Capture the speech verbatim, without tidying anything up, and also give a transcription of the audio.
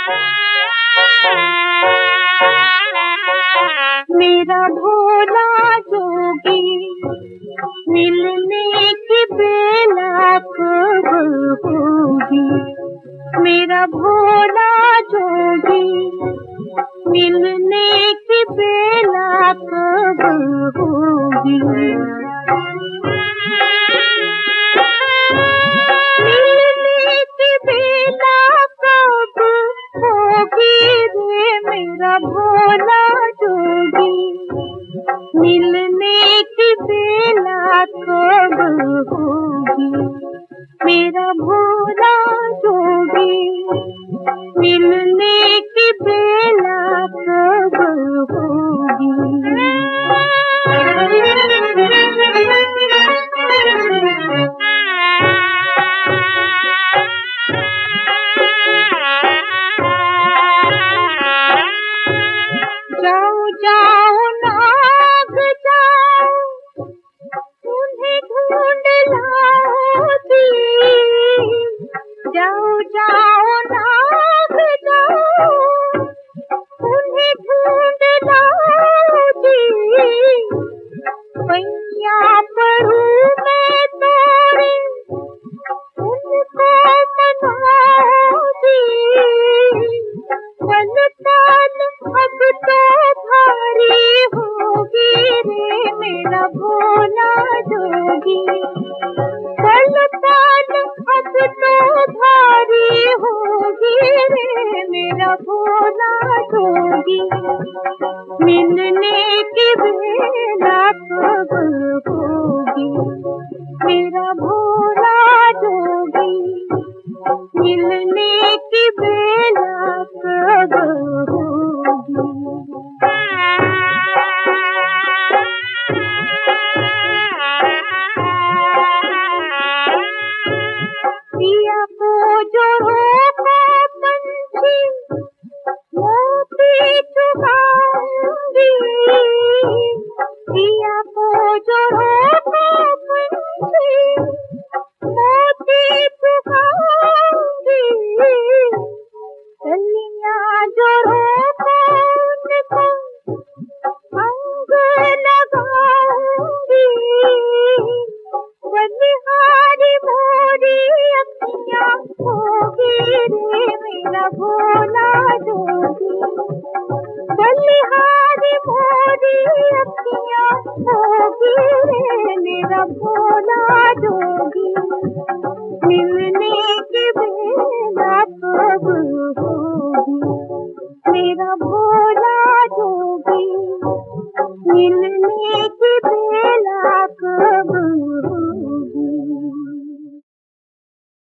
मेरा भोला जोगी मिलने की बेला कब होगी। मेरा भोला जोगी मिलने की बेला कब होगी। मिलने की बेला कब होगी रे मेरा भोला जोगी। मिलने की बेला कब होगी। मेरा भोला जोगी मिलने की बेला कब होगी। जाओ जाओ नाग जाओ उन्हें ढूंढ लाओ जी। जाओ जाओ नाग जाओ उन्हें ढूंढ लाओ जी। पैया परूं मैं तोरे उनको मनाओ जी। पल पल अब तो भारी होगी रे मेरा भोला जोगी। पल पल अब तो भारी होगी रे मेरा भोला जोगी। मिलने की बेला कब होगी। मेरा भोला जोगी मिलने की बेला कब होगी। पिया को जो रोका पंछी मोती चुगाऊंगी। पिया को जो रोका पंछी मोती चुगाऊंगी। कलियां जो रोका उनको अंग लगाऊंगी। बलिहारी मोरी अखियां होगी रे मेरा भोला जोगी। बलिहारी मोरी अखियां होगी रे मेरा भोला जोगी। मिलने की बेला कब होगी। मेरा भोला जोगी मिलने की